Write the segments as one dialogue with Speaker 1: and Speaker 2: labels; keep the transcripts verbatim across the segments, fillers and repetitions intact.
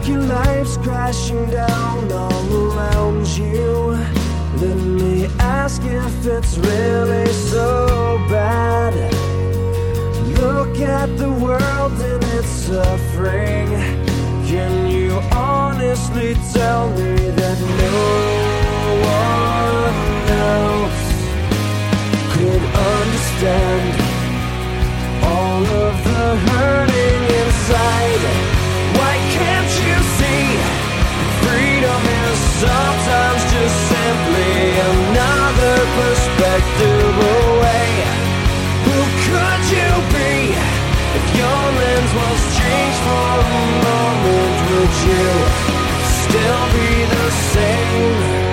Speaker 1: like your life's crashing down all around you. Let me ask if it's really so bad. Look at the world and its suffering. Can you honestly tell me that no one else could understand all of the hurting inside? Why can't you see freedom is sometimes just simply another perspective away? Who could you be if your lens was changed for a moment? Would you still be the same?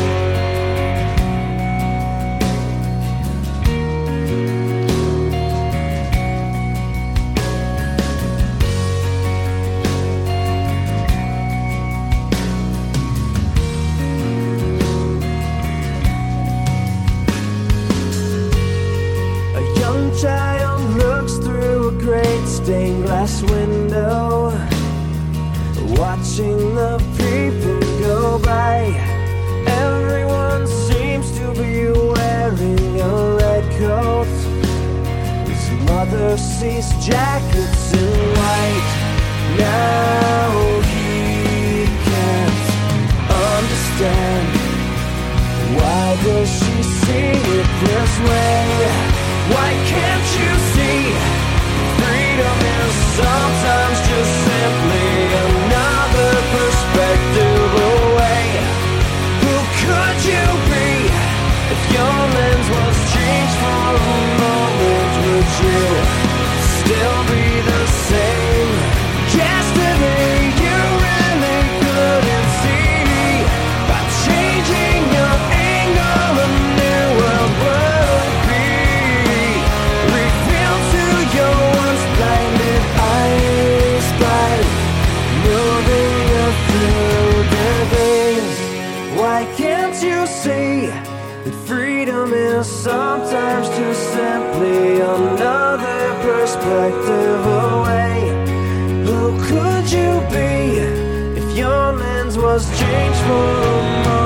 Speaker 1: Child looks through a great stained glass window, watching the people go by. Everyone seems to be wearing a red coat. His mother sees jackets in white. Now he can't understand. Why does she see it this way? Why can't you see freedom is sometimes just simply another perspective away? Who could you be if your lens was changed for a moment? Would you still be the same? Yesterday you really couldn't see. By changing your angle, a new world would be revealed to your once blinded eyes by moving you through the days. Why can't you see that freedom is sometimes just simply another perspective away? Who could you be if your lens was changed for a moment?